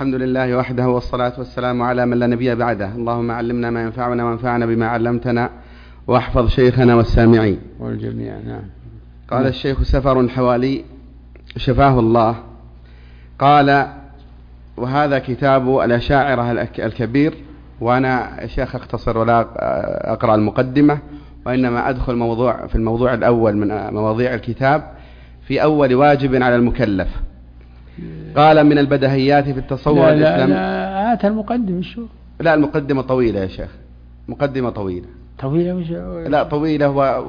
الحمد لله وحده والصلاة والسلام على من لا نبي بعده. اللهم علمنا ما ينفعنا وانفعنا بما علمتنا واحفظ شيخنا والسامعين والجميع. نعم. قال الشيخ سفر الحوالي شفاه الله، قال: وهذا كتاب الأشاعرة الكبير، وأنا يا شيخ أختصر ولا أقرأ المقدمة، وإنما أدخل في الموضوع الأول من مواضيع الكتاب في أول واجب على المكلف. قال: من البدهيات في التصور الإسلامي. لا هات المقدمة. شو؟ لا، المقدمة طويلة يا شيخ، مقدمة طويلة. لا طويلة،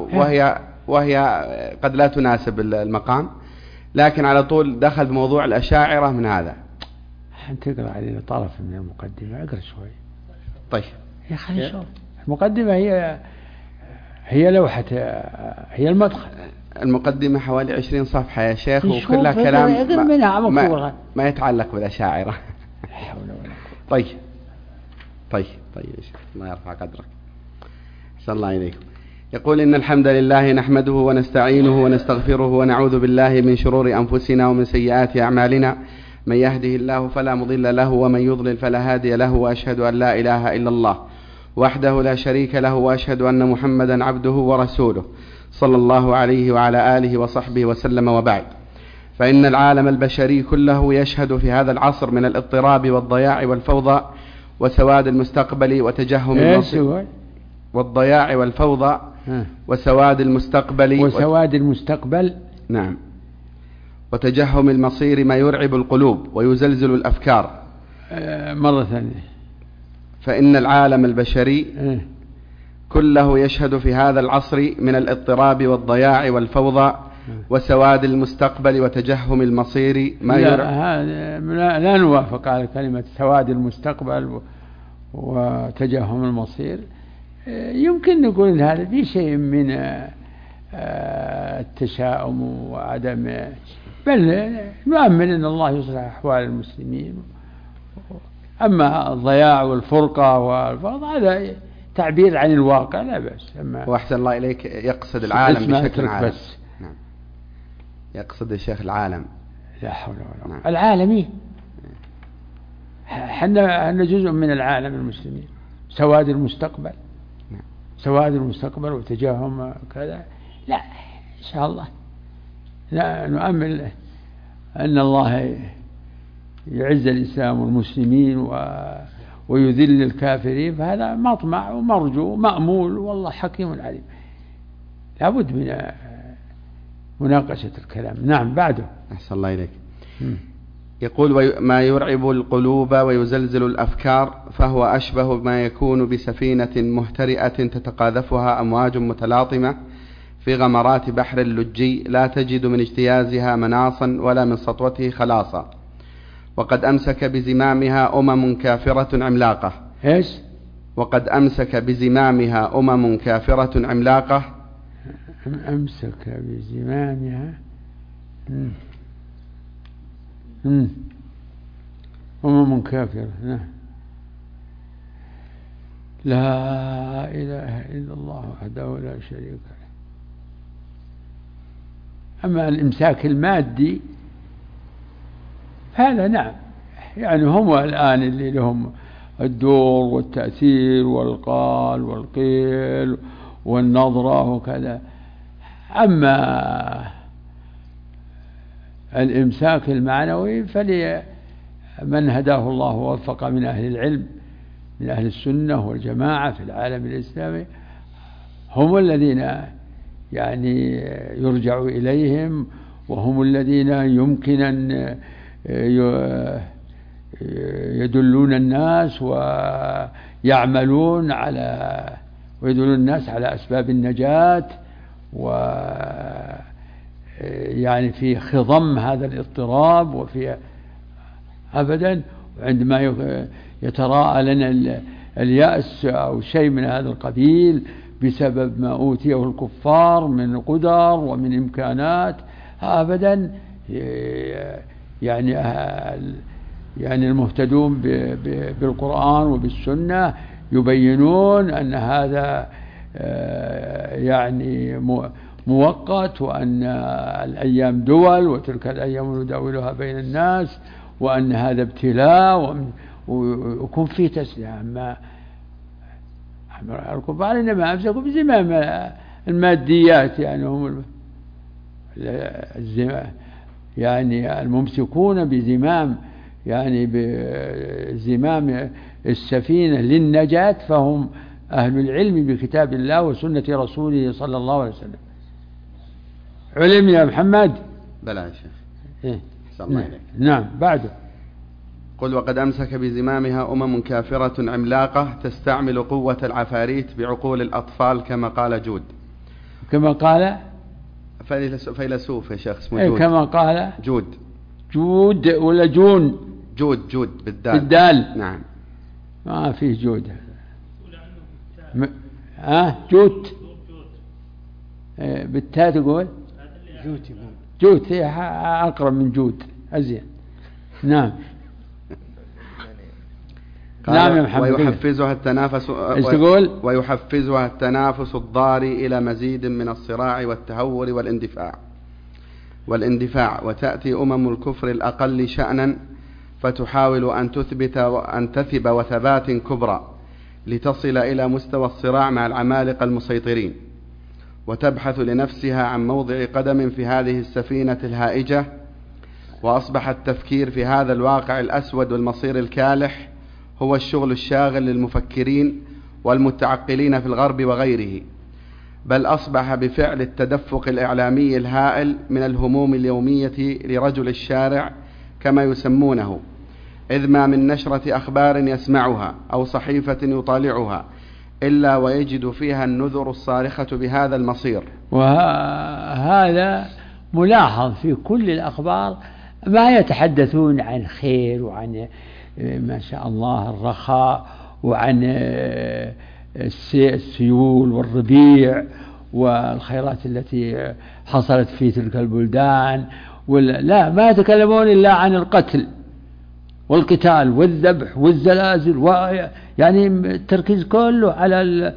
وهي قد لا تناسب المقام، لكن على طول دخل بموضوع الأشاعرة من هذا. أنت تقرأ علينا طرف من المقدمة، اقرأ شوي. طيب يا أخي شوف، المقدمة هي لوحة، هي المدخل. المقدمة حوالي 20 صفحة يا شيخ، وكلها كلام ما يتعلق بالأشاعرة. طيب يا شيخ، الله يرفع قدرك. أحسن الله إليكم. يقول: إن الحمد لله نحمده ونستعينه ونستغفره ونعوذ بالله من شرور أنفسنا ومن سيئات أعمالنا، من يهده الله فلا مضل له ومن يضلل فلا هادي له، وأشهد أن لا إله إلا الله وحده لا شريك له، وأشهد أن محمدا عبده ورسوله صلى الله عليه وعلى آله وصحبه وسلم، وبعد. فإن العالم البشري كله يشهد في هذا العصر من الاضطراب والضياع والفوضى وسواد المستقبل وتجهم المصير والضياع والفوضى وسواد المستقبل نعم، وتجهم المصير ما يرعب القلوب ويزلزل الأفكار. مرة ثانية. فإن العالم البشري كله يشهد في هذا العصر من الاضطراب والضياع والفوضى وسواد المستقبل وتجهم المصير ما لا نوافق على كلمة سواد المستقبل وتجهم المصير. يمكن نقول هذا في شيء من التشاؤم وعدم، بل نؤمن أن الله يصلح أحوال المسلمين. أما الضياع والفرقة والفوضى هذا تعبير عن الواقع، لا بأس. وأحسن الله إليك، يقصد العالم بشكل عام. نعم. يقصد الشيخ العالم. لا حول ولا قوة. العالمي حنا جزء من العالم المسلمين. سواد المستقبل. نعم. سواد المستقبل وتجاههم كذا، لا إن شاء الله لا نؤمن أن الله يعز الإسلام والمسلمين ويذل الكافرين، فهذا مطمع ومرجو مأمول، والله حكيم عليم. لابد من مناقشة الكلام. نعم. بعده. أحسن الله إليك. يقول: ما يرعب القلوب ويزلزل الأفكار فهو أشبه ما يكون بسفينة مهترئة تتقاذفها أمواج متلاطمة في غمرات بحر اللجي، لا تجد من اجتيازها مناصا ولا من سطوته خلاصا، وقد أمسك بزمامها كافرة عملاقة. إيش؟ وقد أمسك بزمامها كافرة عملاقة. أمسك بزمامها كافرة. لا إله إلا الله وحده لا شريك له. أما الإمساك المادي هذا نعم، يعني هم الآن اللي لهم الدور والتأثير والقال والقيل والنظرة وكذا. أما الإمساك المعنوي فلمن هداه الله ووفق من أهل العلم من أهل السنة والجماعة في العالم الإسلامي، هم الذين يعني يرجع إليهم، وهم الذين يمكن أن يدلون الناس ويدلون الناس على أسباب النجاة، يعني في خضم هذا الاضطراب وفي أبدا. عندما يتراءى لنا اليأس أو شيء من هذا القبيل بسبب ما أوتيه الكفار من قدر ومن إمكانات، أبدا يعني المهتدون بالقرآن وبالسنة يبينون أن هذا يعني مؤقت، وأن الأيام دول وتلك الأيام نداولها بين الناس، وأن هذا ابتلاء ويكون فيه تسلية. أما الكفار إنما أمسكوا بزمام الماديات، يعني هم يعني الممسكون بزمام، يعني بزمام السفينة للنجاة، فهم أهل العلم بكتاب الله وسنة رسوله صلى الله عليه وسلم. علم يا محمد؟ بلى يا شيخ. إيه؟ نعم. بعده قل وقد أمسك بزمامها كافرة عملاقة تستعمل قوة العفاريت بعقول الأطفال كما قال جود. كما قال فيلسوف يا شيخ اسمه جود. كما قال جود ولا جون؟ جود بالدال. نعم. ما فيه جود. جوت بالتاء تقول جوت هي أقرب من جود أزين. نعم. نعم يا محمد. ويحفزها التنافس الضاري إلى مزيد من الصراع والتهور والاندفاع وتأتي الكفر الأقل شأنا فتحاول أن تثب وثبات كبرى لتصل إلى مستوى الصراع مع العمالقة المسيطرين، وتبحث لنفسها عن موضع قدم في هذه السفينة الهائجة. وأصبح التفكير في هذا الواقع الأسود والمصير الكالح هو الشغل الشاغل للمفكرين والمتعقلين في الغرب وغيره، بل أصبح بفعل التدفق الإعلامي الهائل من الهموم اليومية لرجل الشارع كما يسمونه، إذ ما من نشرة أخبار يسمعها أو صحيفة يطالعها إلا ويجد فيها النذر الصارخة بهذا المصير. وهذا ملاحظ في كل الأخبار، ما يتحدثون عن خير وعن ما شاء الله الرخاء وعن السيول والربيع والخيرات التي حصلت في تلك البلدان، لا، ما يتكلمون إلا عن القتل والقتال والذبح والزلازل، يعني التركيز كله على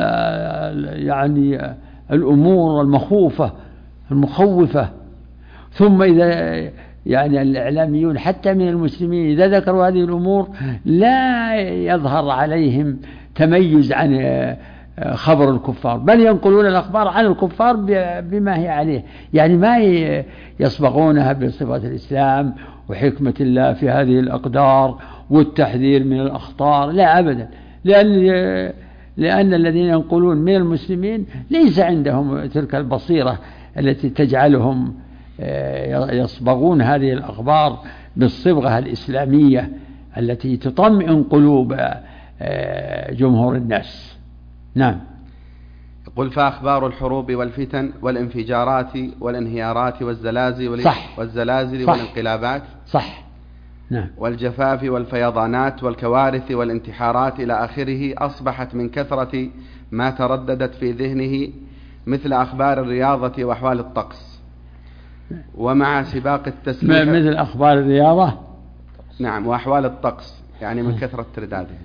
يعني الأمور المخوفة المخوفة. ثم إذا يعني الإعلاميون حتى من المسلمين إذا ذكروا هذه الأمور لا يظهر عليهم تميز عن خبر الكفار، بل ينقلون الأخبار عن الكفار بما هي عليه، يعني ما يصبغونها بصفة الإسلام وحكمة الله في هذه الأقدار والتحذير من الأخطار، لا أبدا، لأن الذين ينقلون من المسلمين ليس عندهم تلك البصيرة التي تجعلهم يصبغون هذه الأخبار بالصبغة الإسلامية التي تطمئن قلوب جمهور الناس. نعم. قل فأخبار الحروب والفتن والانفجارات والانهيارات والزلازل والانقلابات صح. نعم. والجفاف والفيضانات والكوارث والانتحارات إلى آخره أصبحت من كثرة ما ترددت في ذهنه مثل أخبار الرياضة وأحوال الطقس، ومع سباق التسليح مثل أخبار الرياضة. نعم، وأحوال الطقس، يعني من كثرة تردادها.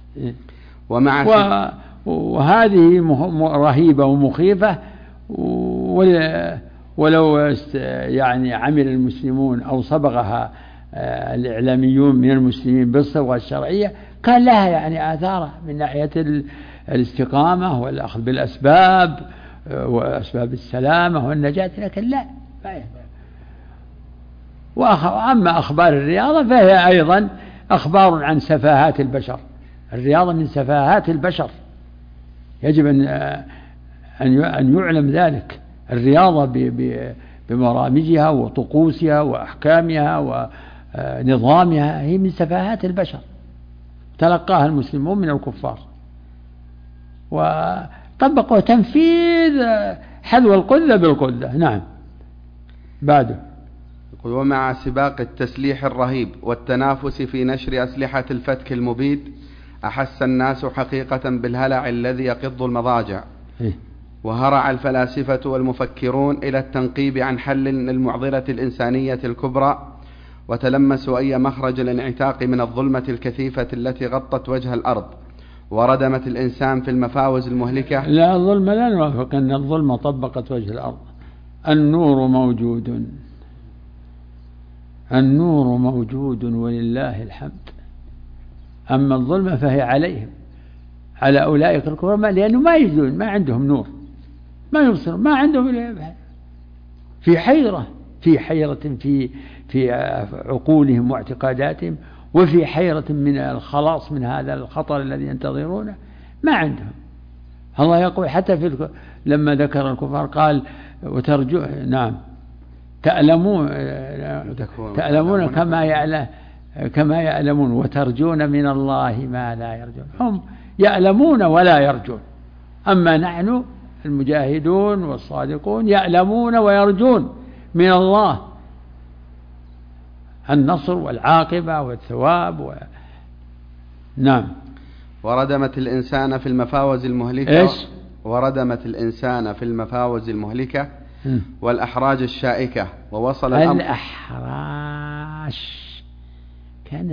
وهذه رهيبة ومخيفة، ولو يعني عمل المسلمون أو صبغها الإعلاميون من المسلمين بالصبغة الشرعية كان لها يعني آثار من ناحية الاستقامة والأخذ بالأسباب وأسباب السلامة والنجاة، لكن لا. وأما أخبار الرياضة فهي أيضا أخبار عن سفاهات البشر. الرياضة من سفاهات البشر، يجب أن يعلم ذلك. الرياضة بمرامجها وطقوسها وأحكامها ونظامها هي من سفاهات البشر، تلقاها المسلمون من الكفار وطبقوا تنفيذ حذو القذة بالقذة. نعم. بعده. ومع سباق التسليح الرهيب والتنافس في نشر أسلحة الفتك المبيد أحس الناس حقيقة بالهلع الذي يقض المضاجع، وهرع الفلاسفة والمفكرون إلى التنقيب عن حل للمعضلة الإنسانية الكبرى، وتلمسوا أي مخرج الانعتاق من الظلمة الكثيفة التي غطت وجه الأرض وردمت الإنسان في المفاوز المهلكة. لا، الظلم لا نوافق أن الظلمة طبقت وجه الأرض. النور موجود النور موجود ولله الحمد، أما الظلمة فهي عليهم، على أولئك الكفار، لأنه ما يجدون، ما عندهم نور، ما يبصرون، ما عندهم، في حيرة، في عقولهم واعتقاداتهم، وفي حيرة من الخلاص من هذا الخطر الذي ينتظرونه، ما عندهم. الله يقول حتى لما ذكر الكفار قال وترجو، نعم، تألمون كما يعلمون وترجون من الله ما لا يرجون. هم يألمون ولا يرجون، أما نحن المجاهدون والصادقون يألمون ويرجون من الله النصر والعاقبة والثواب نعم. وردمت الإنسان في المفاوز المهلكة. إيش؟ وردمت الإنسان في المفاوز المهلكة والأحراج الشائكة، ووصل الأحراش، كان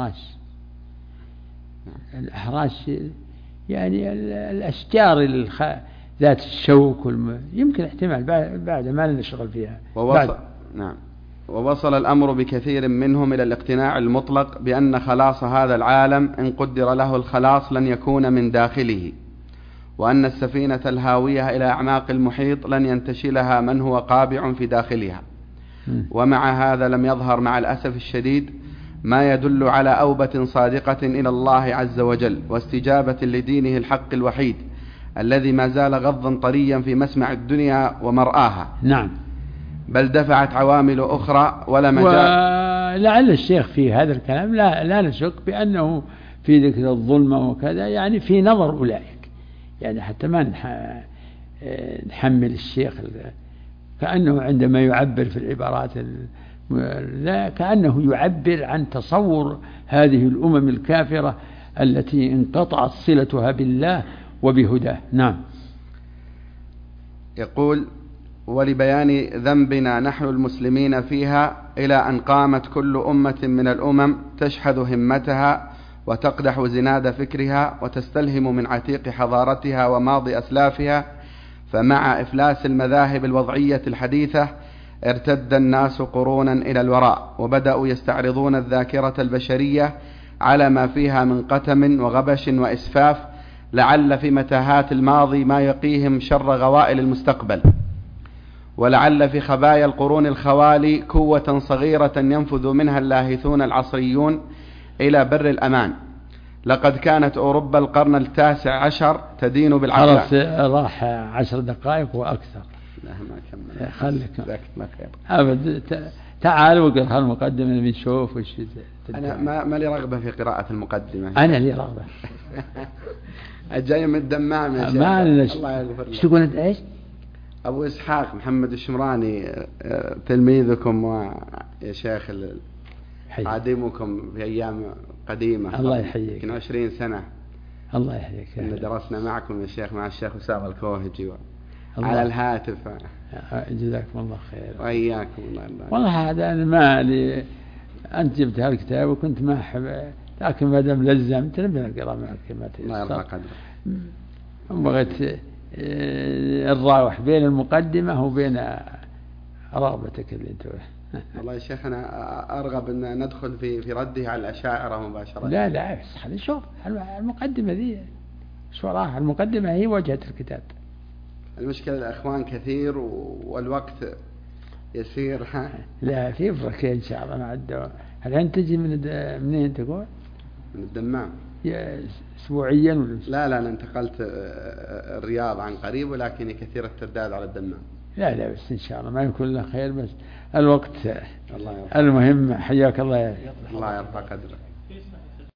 الأحراش يعني الأشجار ذات الشوك يمكن احتمال بعد ما نشغل فيها. نعم. ووصل الأمر بكثير منهم إلى الاقتناع المطلق بأن خلاص هذا العالم إن قدر له الخلاص لن يكون من داخله، وأن السفينة الهاوية إلى أعماق المحيط لن ينتشلها من هو قابع في داخلها. ومع هذا لم يظهر مع الأسف الشديد ما يدل على أوبة صادقة إلى الله عز وجل واستجابة لدينه الحق الوحيد الذي ما زال غضا طريا في مسمع الدنيا ومرآها. نعم. بل دفعت عوامل أخرى ولا مجال. ولعل الشيخ في هذا الكلام لا نشك بأنه في ذكر الظلمة وكذا يعني في نظر أولئك، يعني حتى ما نحمل الشيخ كأنه عندما يعبر في العبارات لا، كأنه يعبر عن تصور هذه الأمم الكافرة التي انقطعت صلتها بالله وبهداه. نعم. يقول ولبيان ذنبنا نحن المسلمين فيها إلى أن قامت كل أمة من الأمم تشحذ همتها وتقدح زناد فكرها وتستلهم من عتيق حضارتها وماضي أسلافها، فمع إفلاس المذاهب الوضعية الحديثة ارتد الناس قرونا إلى الوراء وبدأوا يستعرضون الذاكرة البشرية على ما فيها من قتم وغبش وإسفاف، لعل في متاهات الماضي ما يقيهم شر غوائل المستقبل، ولعل في خبايا القرون الخوالي كوة صغيرة ينفذ منها اللاهثون العصريون إلى بر الأمان. لقد كانت أوروبا القرن 19 تدين بالعقل. خلاص راح 10 دقائق وأكثر. لا ما كمل. خليك أبد. تعال وقرأ المقدمة نشوف وش. أنا ما لي رغبة في قراءة المقدمة. أنا لي رغبة. الجاي من الدمام يا شيخ. ما الله يغفر لك. ايش تقول أنت إيش؟ أبو إسحاق محمد الشمراني تلميذكم ويا شيخ عادمكم في أيام قديمة. الله يحييك. 20 سنة. الله يحييك. إن درسنا معكم يا شيخ مع الشيخ أسامة الكوهجي على الهاتف. جزاكم الله خير. وإياكم الله يبارك. والله هذا أنا ما لي، أنت جبت هالكتاب وكنت ما أحب، لكن ما دام لزمت نبي نقرأ معك كما تيسر. الله يرضى قدرك. بغيت الراوح بين المقدمة وبين رغبتك اللي أنت. والله يا شيخ أنا أرغب أن ندخل في رده على الأشاعرة مباشرة. لا بس خلينا نشوف المقدمة ذي شو وراها. المقدمة هي وجهة الكتاب. المشكلة الأخوان كثير والوقت يسير. لا في بركة إن شاء الله مع الدوام. الحين تجي منين تقول؟ من الدمام. أسبوعيا ولا؟ لا أنا انتقلت الرياض عن قريب، ولكن كثير الترداد على الدمام. لا بس إن شاء الله ما يكون له خير، بس الوقت المهم. حياك الله. الله يرفع قدرك.